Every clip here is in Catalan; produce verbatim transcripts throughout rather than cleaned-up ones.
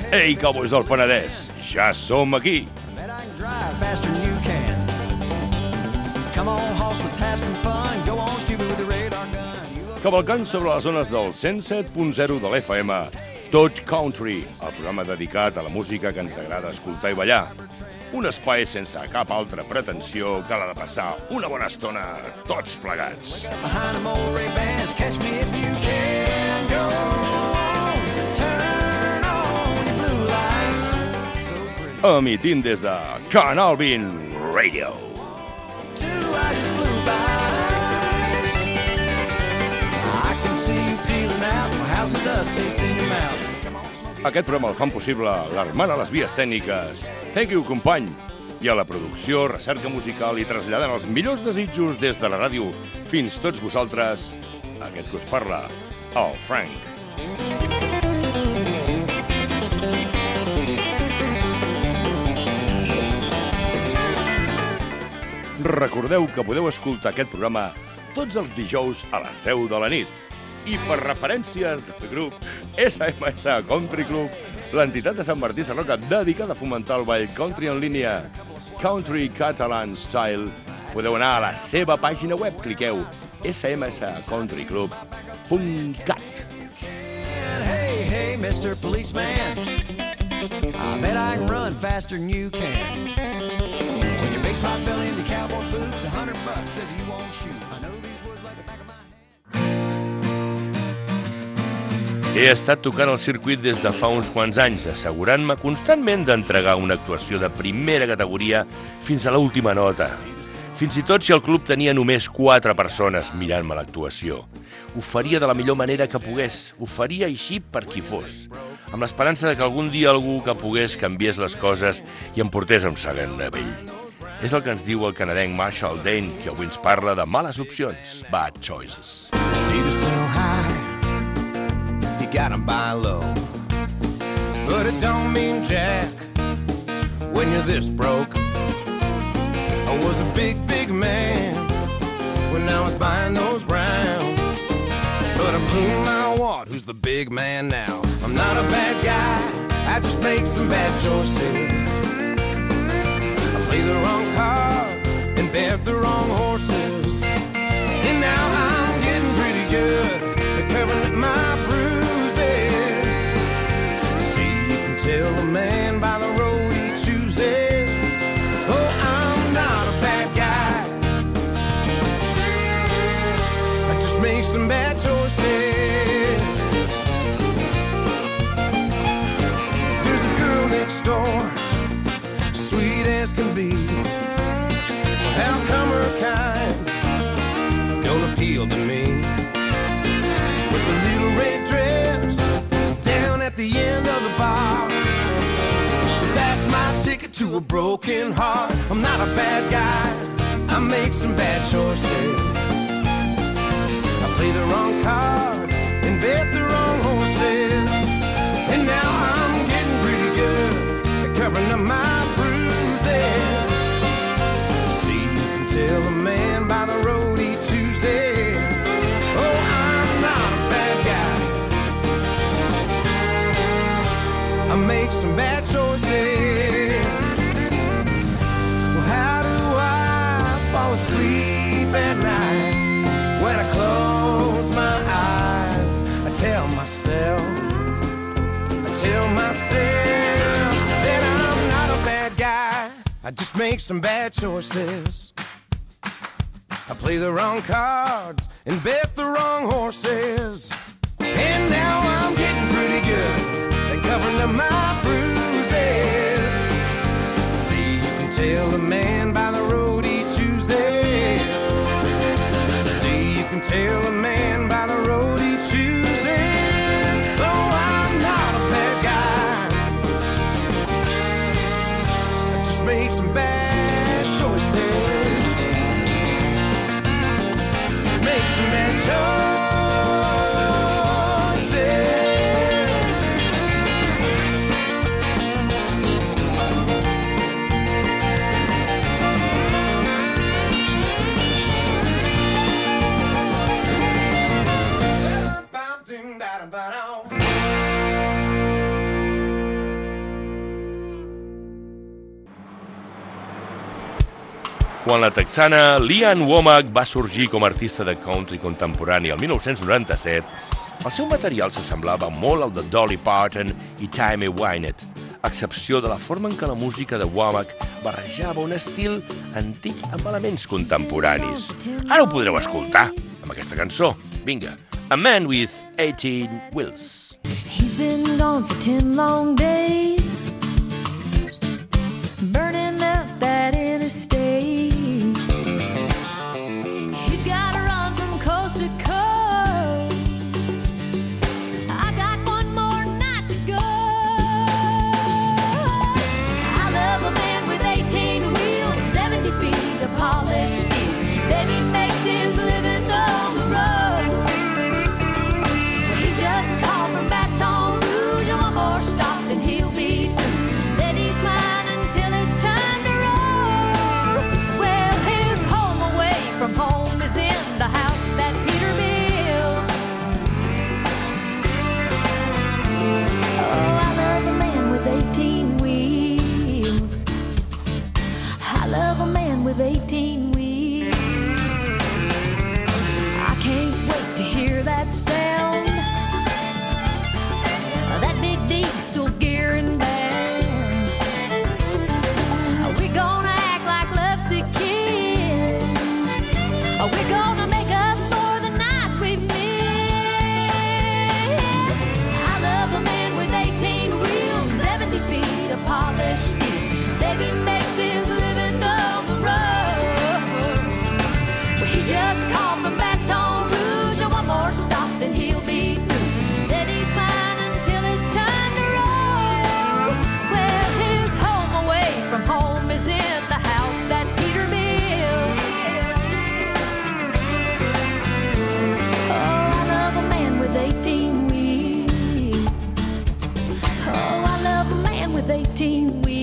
Ei, cowboys del Penedès, ja som aquí. Cavalcant sobre les zones del cent set punt zero de l'F M, Tot Country, el programa dedicat a la música que ens agrada escoltar i ballar. Un espai sense cap altra pretensió que la de passar una bona estona tots plegats. Emitint des de Canal vint Radio. Aquest programa el fan possible l'Armand a les vies tècniques. Thank you, company. I a la producció, recerca musical i traslladant els millors desitjos des de la ràdio fins tots vosaltres, aquest que us parla, el Frank. Recordeu que podeu escoltar aquest programa tots els dijous a les deu de la nit. I per referències del grup S M S Country Club, l'entitat de Sant Martí Sarroca dedicada a fomentar el ball country en línia Country Catalan Style, podeu anar a la seva pàgina web, cliqueu s m s country club punt cat. Hey, hey, mister Policeman, I bet I can run faster than you can. With your big pot belly and your cowboy boots, a hundred bucks says you won't shoot. I know these words like the back of my hand. He estat tocant el circuit des de fa uns quants anys, assegurant-me constantment d'entregar una actuació de primera categoria fins a l'última nota. Fins i tot si el club tenia només quatre persones mirant-me l'actuació. Ho faria de la millor manera que pogués, ho faria així per qui fos, amb l'esperança de que algun dia algú que pogués canviés les coses i em portés a un segon nivell. És el que ens diu el canadenc Marshall Dane, que avui ens parla de males opcions, bad choices. Gotta buy low, but it don't mean jack when you're this broke. I was a big, big man when I was buying those rounds, but I blew my wad. Who's the big man now? I'm not a bad guy, I just make some bad choices. I play the wrong cards and bet the wrong horses, and now I'm getting pretty good at covering my bruises. Tell a man by the road he chooses. Oh, I'm not a bad guy, I just make some bad choices. There's a girl next door, sweet as can be. Well, how come her kind don't appeal to me? With the little red dress down at the end of the bar, to a broken heart. I'm not a bad guy, I make some bad choices. I play the wrong cards and bet the wrong horses, and now I'm getting pretty good at covering up my bruises. See, you can tell a man by the road he chooses. Oh, I'm not a bad guy, I make some bad choices. Sleep at night when I close my eyes. I tell myself, I tell myself that I'm not a bad guy, I just make some bad choices. I play the wrong cards and bet the wrong horses, and now I'm getting pretty good at covering up my bruises. See, you can tell a man by the road he chooses. See, you can tell a man by the road he chooses. Oh, I'm not a bad guy, I just make some bad choices. Make some bad choices. Quan la texana Lee Ann Womack va sorgir com a artista de country contemporani el mil nou-cents noranta-set, el seu material s'assemblava molt al de Dolly Parton i Tammy Wynette, a excepció de la forma en què la música de Womack barrejava un estil antic amb elements contemporanis. Ara ho podreu escoltar amb aquesta cançó. Vinga, A Man with eighteen Wheels. He's been gone for ten long days, burning up that interstate. He's got to run from coast to coast. I got one more night to go. I love a man with eighteen wheels, seventy feet of polished steel. Baby makes his living on the road. He just called from Baton Rouge, and one more stop and he'll be through. Then he's mine until it's time to roll. Well, his home away from home is in the house that Peter built. Oh, I love a man with eighteen wheels. I love a man with eighteen wheels. I can't wait to hear that sound, that big diesel gear and band. We're gonna act like lovesick kids. We're gonna make up for the night we've missed. I love a man with eighteen wheels, seventy feet of polished steel. Baby makes his living on the road. Well, he just called from Baton Rouge, and one more stop and he'll be through. Then he's mine until it's time to roll. Well, his home away from home is in the house that Peter built. Oh, I love a man with eighteen wheels. Oh, I love a man with eighteen wheels.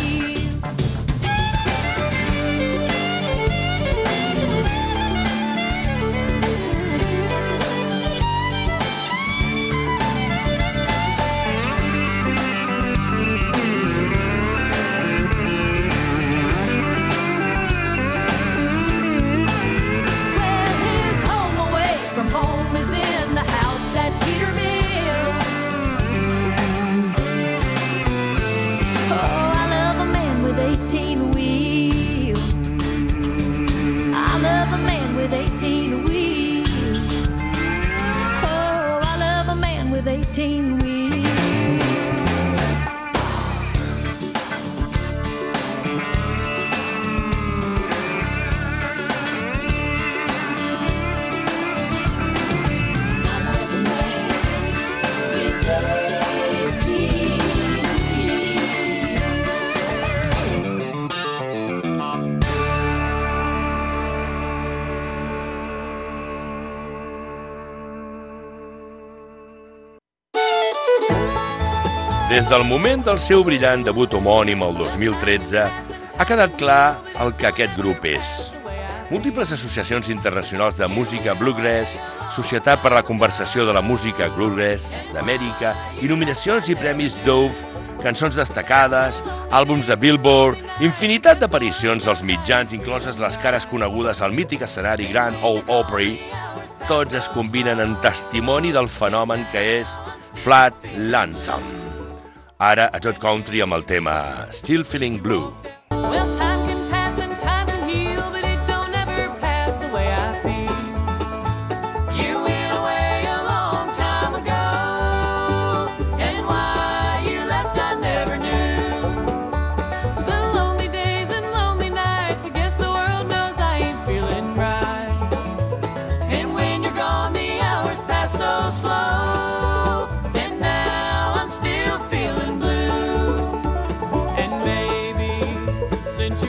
Well, his home away from home is in the house that Peter built. Oh, I love a man with eighteen wheels. I love a man with eighteen wheels. Oh, I love a man with eighteen wheels. Des del moment del seu brillant debut homònim el dos mil tretze, ha quedat clar el que aquest grup és. Múltiples associacions internacionals de música bluegrass, Societat per a la Conversació de la Música Bluegrass d'Amèrica i nominacions i premis Dove, cançons destacades, àlbums de Billboard, infinitat d'aparicions als mitjans, incloses les cares conegudes al mític escenari Grand Ole Opry, tots es combinen en testimoni del fenomen que és Flat Lonesome. Ara a Tot Country amb el tema Still Feeling Blue. Well, time can pass and time can heal, but it don't ever pass the way I feel. You went away a long time ago, and why you left I never knew. The lonely days and lonely nights, I guess the world knows I ain't feeling right. And when you're gone, the hours pass so slow, and now I'm still feeling blue. And maybe since you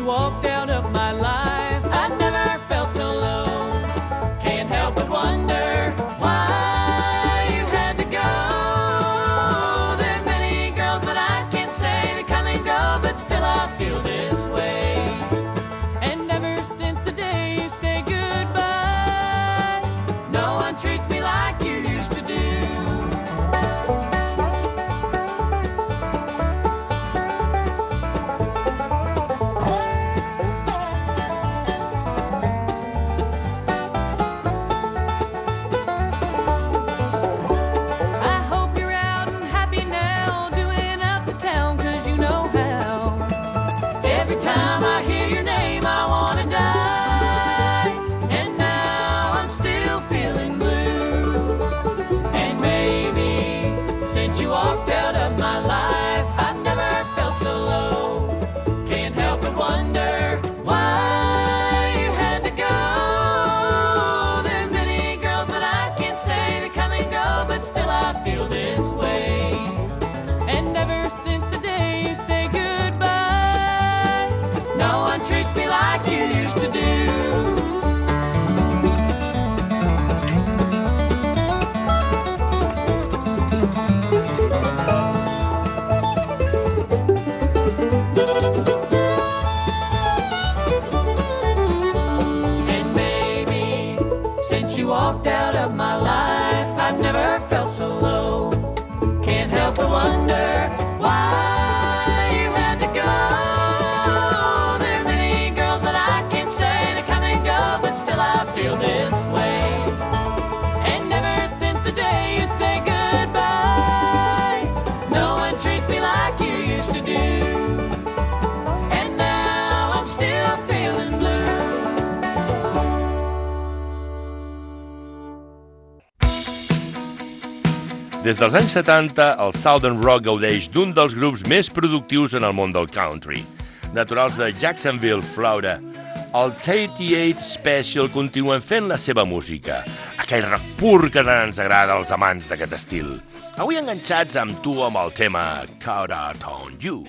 Des dels anys setanta, el Southern Rock gaudeix d'un dels grups més productius en el món del country. Naturals de Jacksonville, Florida, el trenta-vuit Special continuen fent la seva música, aquell rock pur que tant ens agrada als amants d'aquest estil. Avui enganxats amb tu amb el tema Caught Out on You.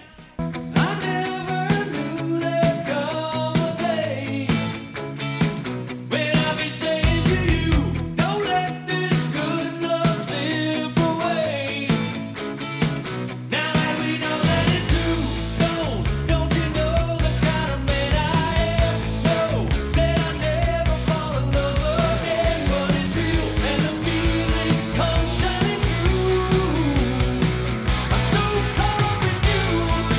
I'm so caught up in you.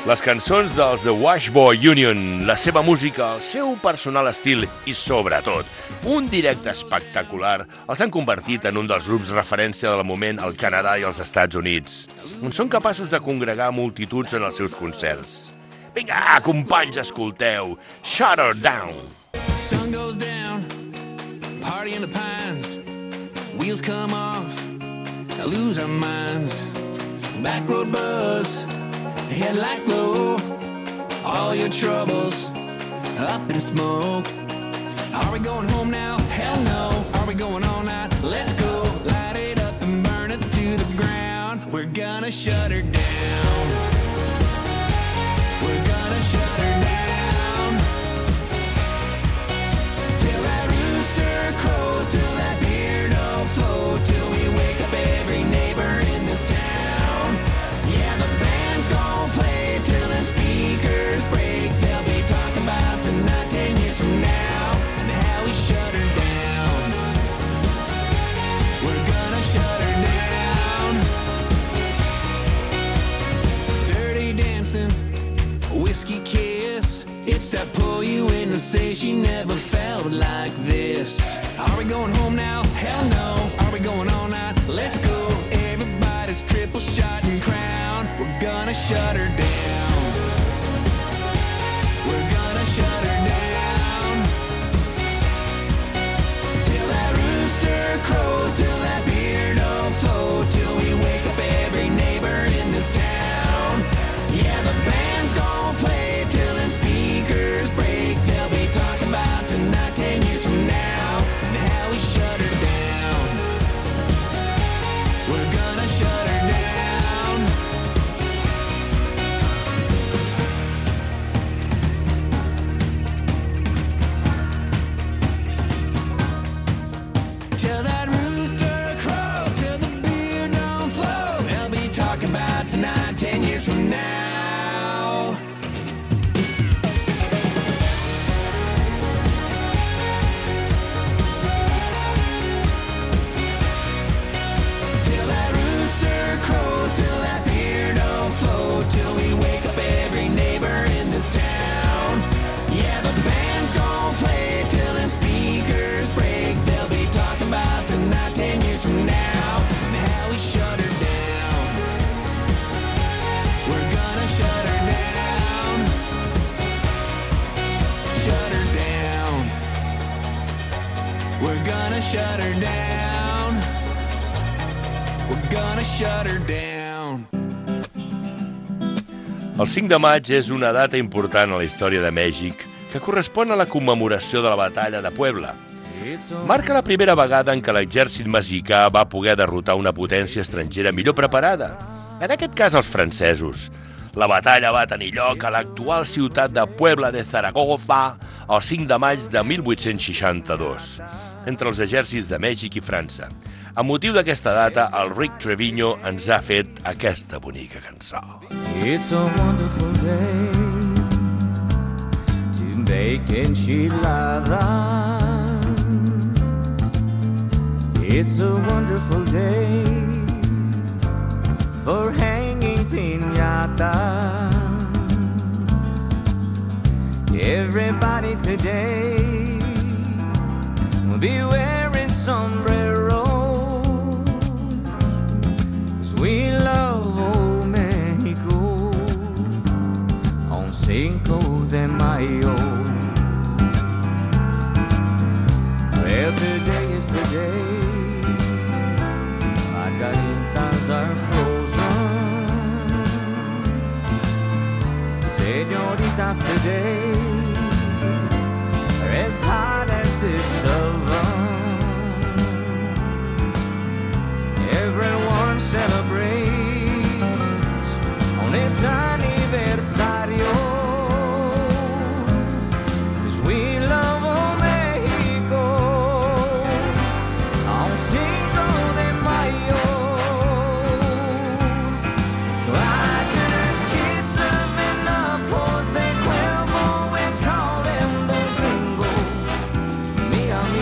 Les cançons dels The Washboard Union, la seva música, el seu personal estil i, sobretot, un directe espectacular els han convertit en un dels grups referència del moment al Canadà i als Estats Units, on són capaços de congregar multituds en els seus concerts. Vinga, companys, escolteu! Shut her down! Sun goes down, party in the pines, wheels come off, I lose our minds, back road buzz, headlight glow, all your troubles up in smoke. Are we going home now? Hell no. Are we going all night? Let's go. Light it up and burn it to the ground. We're gonna shut her down. We're gonna shut her down. Till that rooster crows, till that beer don't flow, till we wake up every neighbor in this town. Yeah, the band's gonna play till them speakers break. They'll be talking about tonight ten years from now, and how we shut her down. We're gonna shut her down. Dirty dancing, whiskey kiss, it's that pull you in to say she never felt like this. Are we going home now? Hell no. Are we going all night? Let's go. Everybody's triple shot and crown. We're gonna shut her down. We're gonna shut her down. Till that rooster crows, till that beer don't flow, till we wake up every neighbor in this town. Yeah, the band's gonna play till them speakers break. They'll be talking about tonight ten years from now, and how we shut her down. We're gonna shut her down. Till that rooster crows, till the beer don't flow, they'll be talking about tonight ten years from now. Till that rooster crows, till that beer don't flow, till we wake up every neighbor in this town. Yeah, the band's gonna play till them speakers break. They'll be talking about tonight ten years from now, and how we shut her down. We're gonna shut her down. Shut her down. We're gonna shut her down. We're gonna shut her down. El cinc de maig és una data important a la història de Mèxic que correspon a la commemoració de la batalla de Puebla. Marca la primera vegada en què l'exèrcit mexicà va poder derrotar una potència estrangera millor preparada, en aquest cas els francesos. La batalla va tenir lloc a l'actual ciutat de Puebla de Zaragoza el cinc de maig de mil vuit-cents seixanta-dos, entre els exèrcits de Mèxic i França. A motiu d'aquesta data, el Rick Trevino ens ha fet aquesta bonica cançó. It's a wonderful day to make enchiladas. It's a wonderful day for hanging piñatas. Everybody today will be wearing sombreros. We love old Mexico on Cinco de Mayo. Well, today is the day margaritas are frozen. Señoritas today are as hot as this oven. Everyone celebrates on this aniversario, 'cause we love old Mexico on Cinco de Mayo. So I just keep serving up Jose Cuervo and call him the gringo. Me, I'm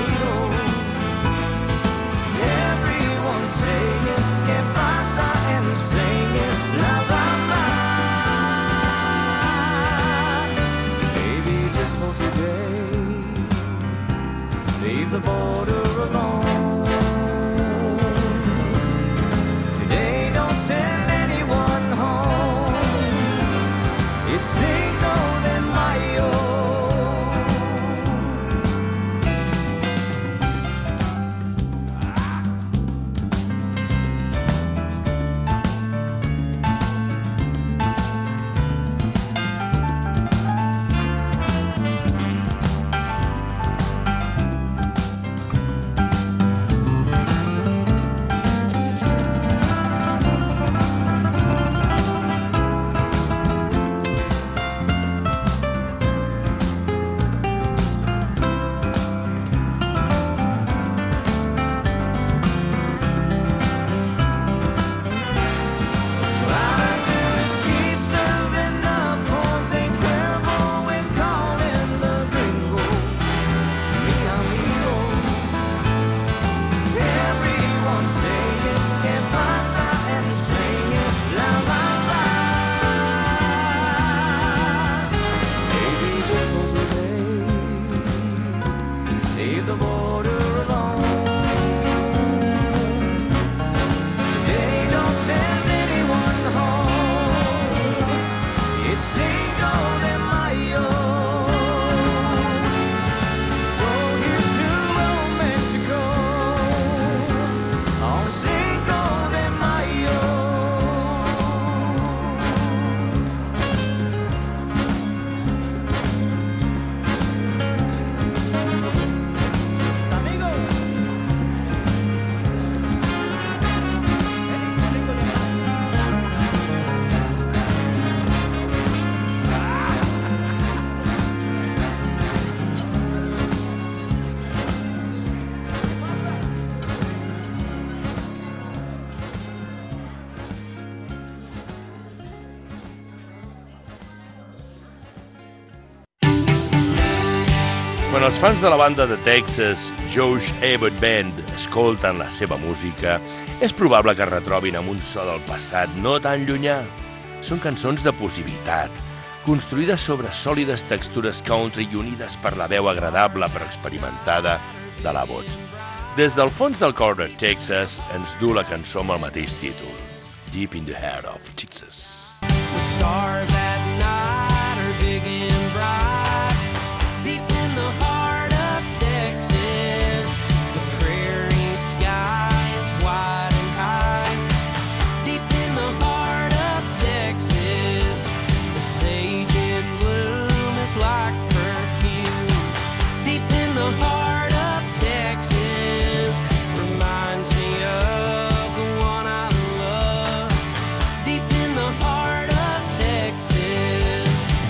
Quan els fans de la banda de Texas Josh Abbott Band escolten la seva música, és probable que es retrobin amb un so del passat no tan llunyà. Són cançons de possibilitat, construïdes sobre sòlides textures country i unides per la veu agradable però experimentada de l'Abbott. Des del fons del cor de Texas ens du la cançó amb el mateix títol, Deep in the Heart of Texas. The stars at night are big and bright, deep in the heart of Texas. The prairie sky is wide and high, deep in the heart of Texas. The sage in bloom is like perfume, deep in the heart of Texas. Reminds me of the one I love, deep in the heart of Texas.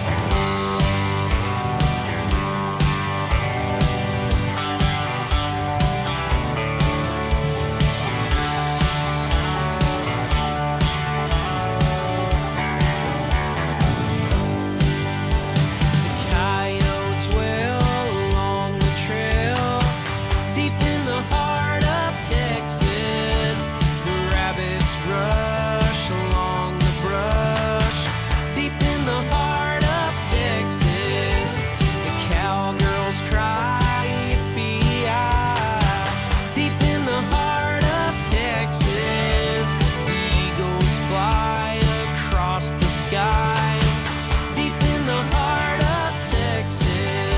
Coyotes wail along the trail, deep in the heart of Texas. The rabbits rush along the brush, deep in the heart of Texas. The cowgirls cry yippee-yi, deep in the heart of Texas. The eagles fly across the sky, deep in the heart of Texas.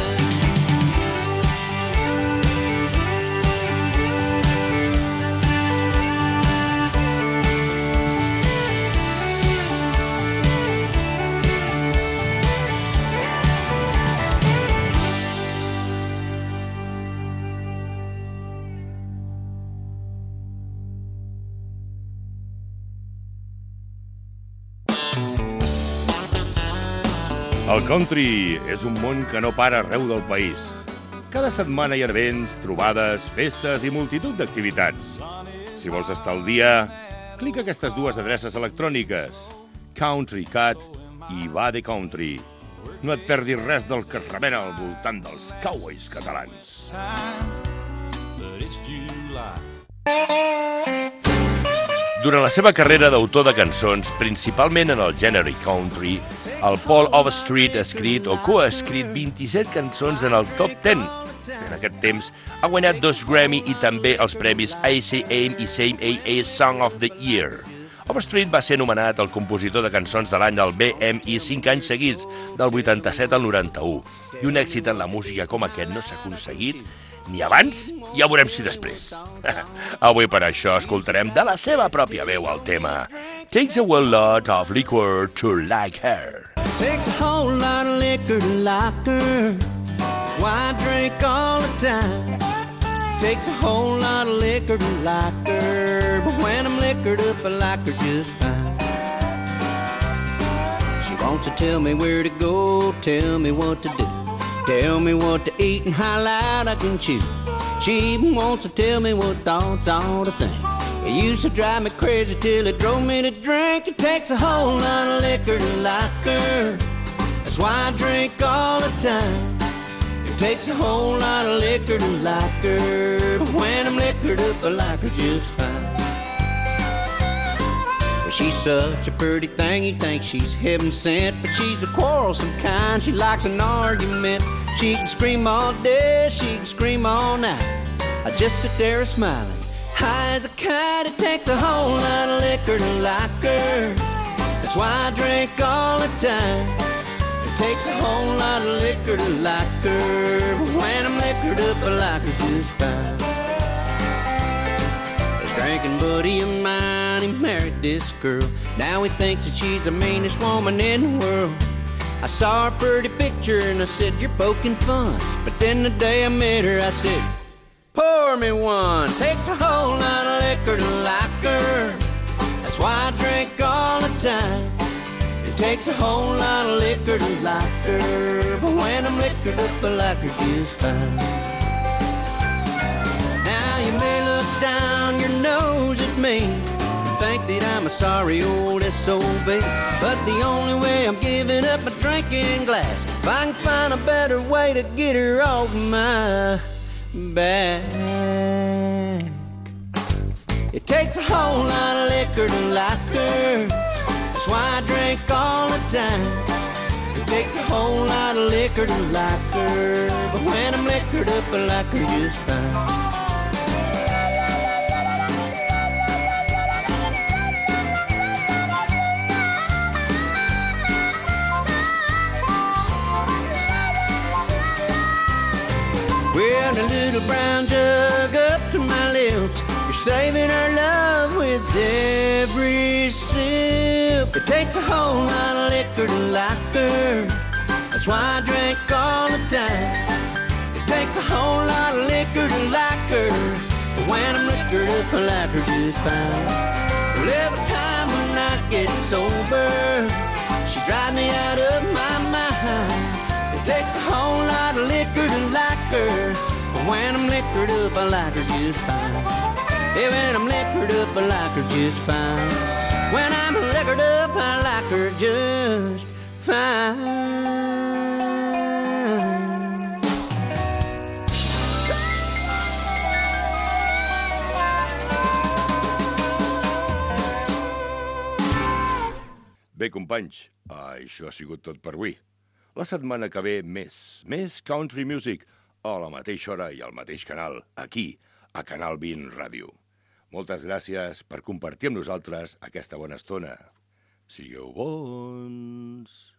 El country és un món que no para arreu del país. Cada setmana hi ha events, trobades, festes i multitud d'activitats. Si vols estar al dia, clica aquestes dues adreces electròniques, Country Cat i Va de Country. No et perdis res del que es remena al voltant dels cowboys catalans. But it's July. Durant la seva carrera d'autor de cançons, principalment en el gènere country, el Paul Overstreet ha escrit o coescrit vint-i-set cançons en el top deu. En aquest temps ha guanyat dos Grammy i també els premis A C M i Same A A Song of the Year. Overstreet va ser nomenat el compositor de cançons de l'any al B M I cinc anys seguits, del vuitanta-set al noranta-u. I un èxit en la música com aquest no s'ha aconseguit ni abans, ja veurem si després. Avui per això escoltarem de la seva pròpia veu el tema Takes a whole lot of liquor to like her. Takes a whole lot of liquor to like her. That's why I drink all the time. Takes a whole lot of liquor to like her, but when I'm liquored up, I like her just fine. She wants to tell me where to go, tell me what to do, tell me what to eat and how loud I can chew. She even wants to tell me what thoughts I ought to think. It used to drive me crazy till it drove me to drink. It takes a whole lot of liquor to like her. That's why I drink all the time. It takes a whole lot of liquor to like her, but when I'm liquored up, I like her just fine. Well, she's such a pretty thing, you think she's heaven sent, but she's a quarrelsome kind. She likes an argument. She can scream all day, she can scream all night. I just sit there smiling, high as a kite. It takes a whole lot of liquor to like her. That's why I drink all the time. It takes a whole lot of liquor to like her, but when I'm liquored up, I like her just fine. A drinking buddy of mine, he married this girl. Now he thinks that she's the meanest woman in the world. I saw her pretty picture and I said, you're poking fun. But then the day I met her, I said, pour me one. Takes a whole lot of liquor to like her. That's why I drink all the time. It takes a whole lot of liquor to like her, but when I'm liquored up, I like her just fine. Now you may look down your nose at me and think that I'm a sorry old S O B, but the only way I'm giving up my drink breaking glass. If I can find a better way to get her off my back. It takes a whole lot of liquor to like her. That's why I drink all the time. It takes a whole lot of liquor to like her, but when I'm liquored up, I like her just fine. Well, the little brown jug up to my lips, you're saving our love with every sip. It takes a whole lot of liquor to like her. That's why I drink all the time. It takes a whole lot of liquor to like her, but when I'm liquored up, I like her just fine. Well, every time when I get sober, she drives me out of my mind. It takes a whole lot of liquor to like her, but when I'm liquored up, I like her just fine. Yeah, when I'm liquored up, I like her just fine. When I'm liquored up, I like her just fine. Bé, companys, això ha sigut tot per avui. La setmana que ve, més, més country music, a la mateixa hora i al mateix canal, aquí, a Canal vint Ràdio. Moltes gràcies per compartir amb nosaltres aquesta bona estona. Sigueu bons!